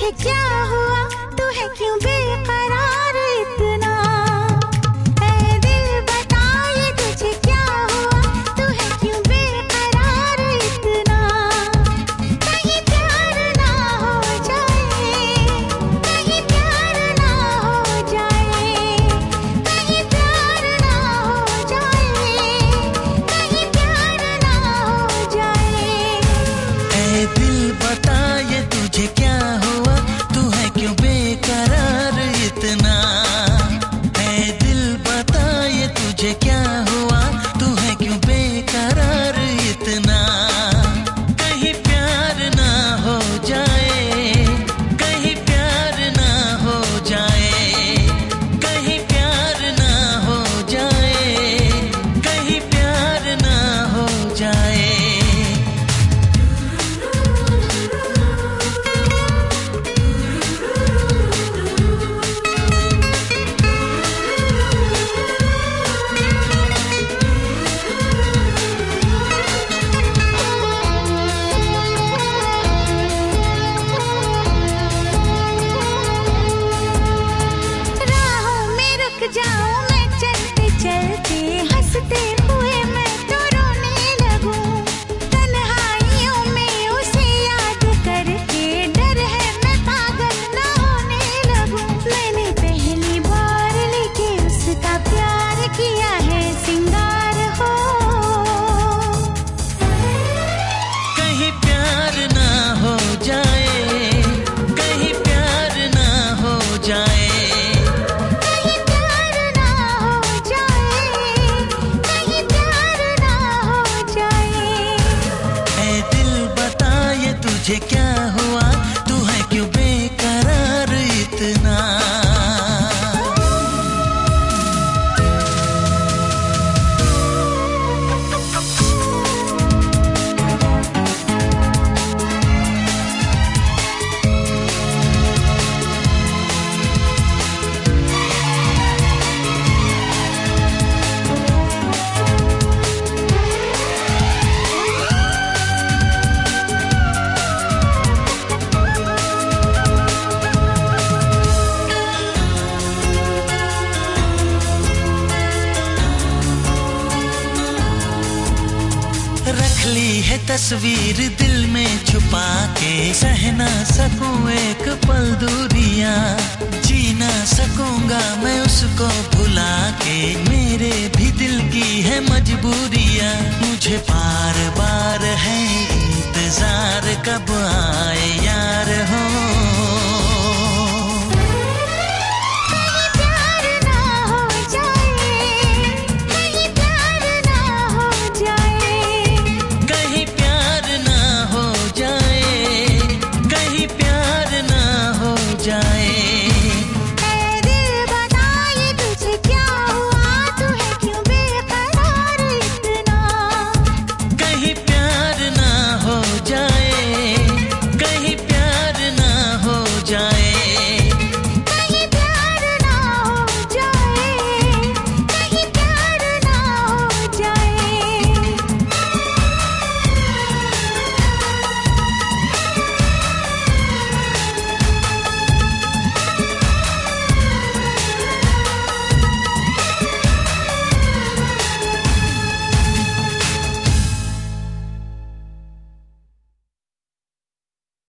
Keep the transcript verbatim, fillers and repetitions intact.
तुझे क्या हुआ, तू है क्यों बेकरार इतना। ऐ दिल बता ये तुझे क्या हुआ, तू है क्यों बेकरार इतना। कहीं प्यार ना हो जाए, कहीं प्यार ना हो जाए, कहीं प्यार ना हो जाए, कहीं प्यार ना हो जाए। ऐ दिल बता ये तुझे क्या हुआ, तू है क्यों बेकरार इतना। ऐ दिल बता ये तुझे क्या हुआ, तू है क्यों बेकरार इतना। कहीं प्यार ना हो जाए, कहीं प्यार ना हो जाए, कहीं प्यार ना हो जाए, कहीं प्यार ना हो जाए। राहों में रुक जाऊं मैं चलते चलते, हंसते हुए मैं तो रोने लगूं। तन्हाइयों में उसे याद करके डर है मैं पागल ना होने लगूं। मैंने पहली बार लेके उसका प्यार किया है सिंगार हो। कहीं प्यार ना हो जाए, कहीं प्यार ना हो जाए। कहीं प्यार ना हो जाए, कहीं प्यार ना हो जाए। ऐ दिल बता ये तुझे क्या हुआ, तू है क्यों बेकरार इतना। रख ली है तस्वीर दिल में छुपा के, सह ना सकूं एक पल दूरियां। जी ना सकूंगा मैं उसको भुला के, मेरे भी दिल की है मजबूरियां। मुझे बार बार है इंतजार कब आ